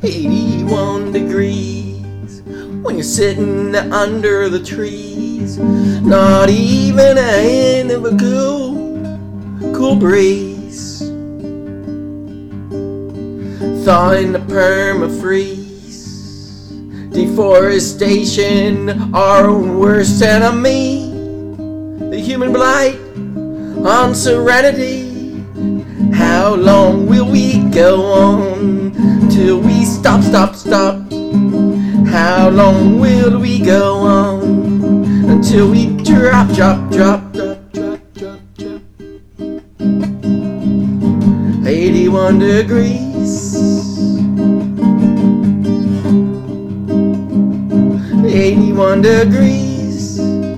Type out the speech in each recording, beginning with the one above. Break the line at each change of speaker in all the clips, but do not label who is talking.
81 degrees when you're sitting under the trees. Not even a hint of a cool breeze. Thawing the permafreeze. Deforestation, our worst enemy. The human blight on serenity. How long will we go on till we stop? How long will we go on until we drop? 81 degrees. 81 degrees.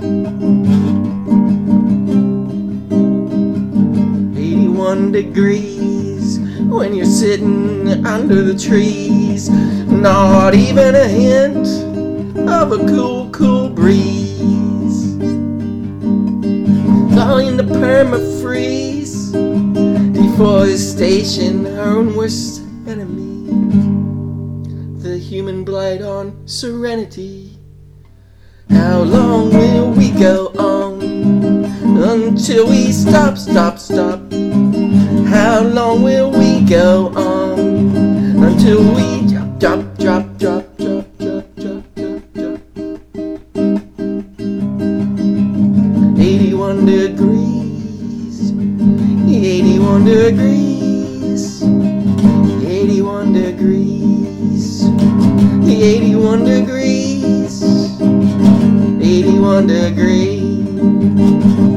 81 degrees when you're sitting under the trees. Not even a hint of a cool breeze. Thawing the permafreeze. Deforestation, our own worst enemy. The human blight on serenity. How long will we go on until we stop? How long will we go on until we drop? 81 degrees. 81 degrees. 81 degrees. 81 degrees. 81 degrees.